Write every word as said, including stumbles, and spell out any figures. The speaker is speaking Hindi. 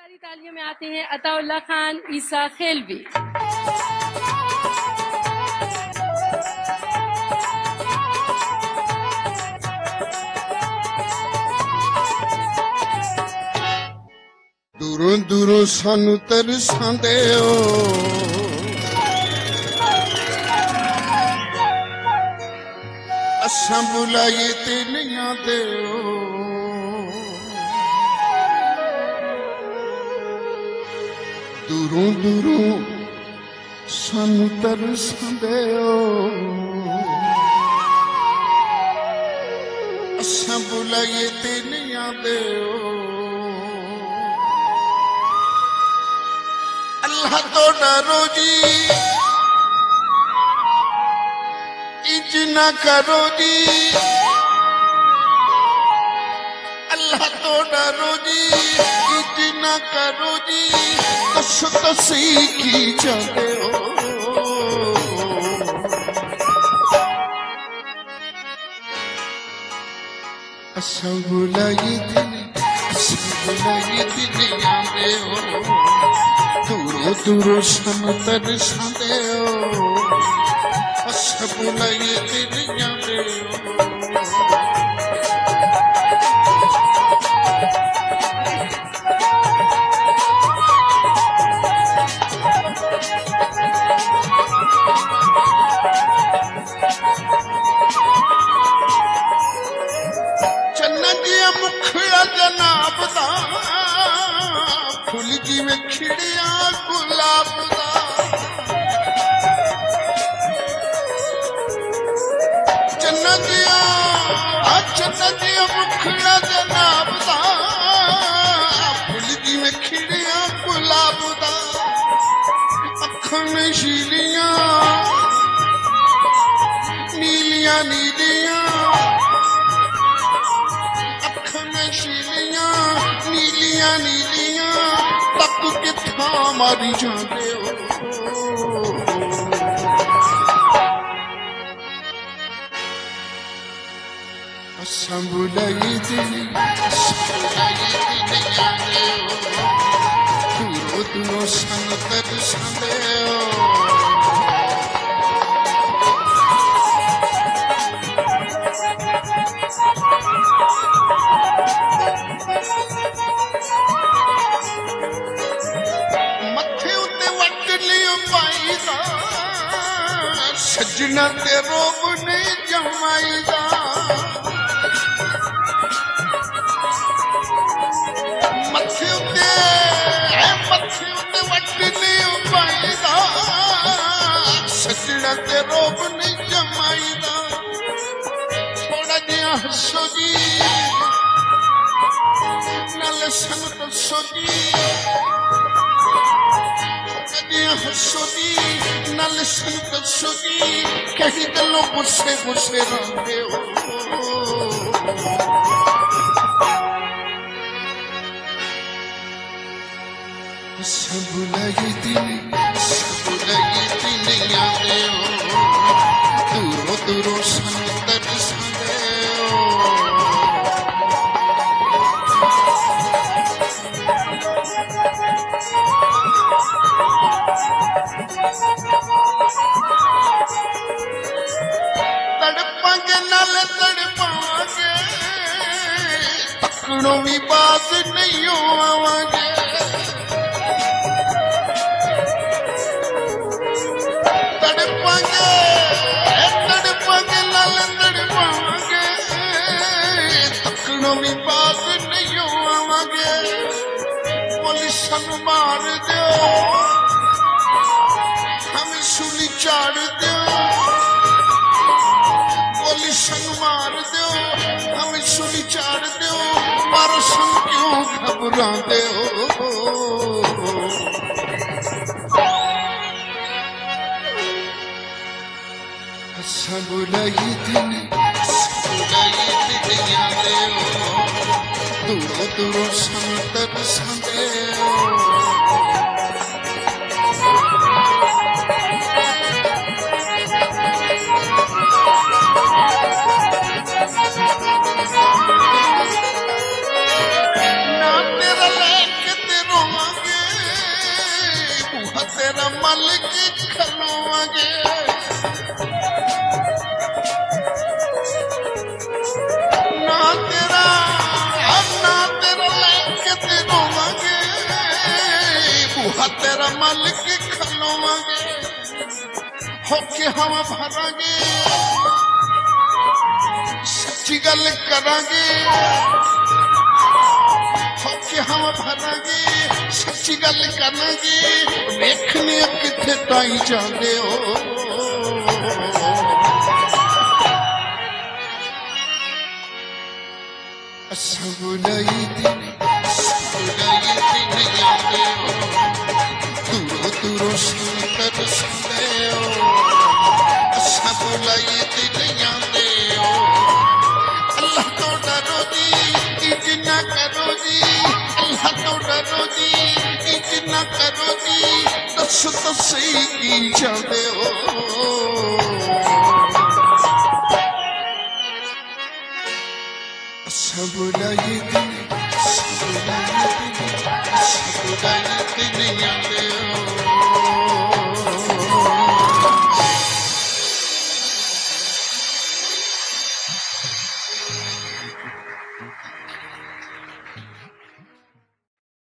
जोरदारी तालियों में आते हैं अताउल्लाह खान ईसा खेलवी। दूरों दूरों सानू तरसांदे हो, असां बुलाए ते नहीं आंदे हो। दूरों दूरों सानू तरसांदे हो, असां बुलाए ते नहीं आंदे हो। अल्लाह तो डरो जी, इंज ना करो जी। अल्लाह तो डरो जी, इंज ना करो जी। दसो तसी की चाहते हो। असां बुलाई दिन, असां बुलाई दिन आंदे हो। दूरों दूरों सानू तरसांदे हो, असां बुलाई दिन आंदे हो। चन्ना दिया मुखड़ा जनाब दा, फुल जिवें खिड़िया गुलाब दा। चन्ना दिया चन्ना दिया मुखड़ा जनाब दा, फुल जिवें खिड़िया गुलाब दा। अखां नशीलियां नीलियां नीलियां, अखां नशीलियां नीलियां नीलियां। तक किथा मारी जांदे हो। असां बुलाई दिन, असां बुलाई दिन आंदे हो। दूरों दूरों सानू तरसांदे हो। सजना ते रोब ने जमाईदा, मथे उते मथे उते वटने पाईदा। सजना ते रोब ने जमाईदा। थोड़ा जिहा हसो जी, नाले सन दसो जी। हसो जी नाल सन दसो जी, कहीं गलों गुस्से गुस्से रहंदे हो। असां बुलाई दिन, असां बुलाई दिन आंदे हो। दूरों दूरों सानू तरसांदे हो। तड़पांगे नाल तड़पांगे, तकड़ों भी बात नहीं आवांगे। तड़पांगे तड़पांगे नाल तड़पांगे, तकड़ों भी बात नहीं आवांगे। पुलिस नूं मार दो, हमें सूली चाड़ दो। पुलिस मार दो, हमें सूली चाड़ दो। पर सुन क्यों घबराते हो। असां बुलाई दिन, असां बुलाई दिन आंदे हो। दूरों दूरों सानू तरसांदे हो। ना तेरा लेके ते रोवां मल के खलोवांगे होके हवा भरांगे सच्ची गल करांगे होके हवा भरांगे सच्ची गल करांगे वेखने किथे ताई जांदे हो सबुलाई दिन सबुलाई दिन यादे हो तुरो तुरो सुंदर सुंदे हो सबुलाई दिन यादे हो अल्लाह तो डरो जी इतना करो जी अल्लाह तो डरो जी इतना करो जी दस तो सही की जाते हो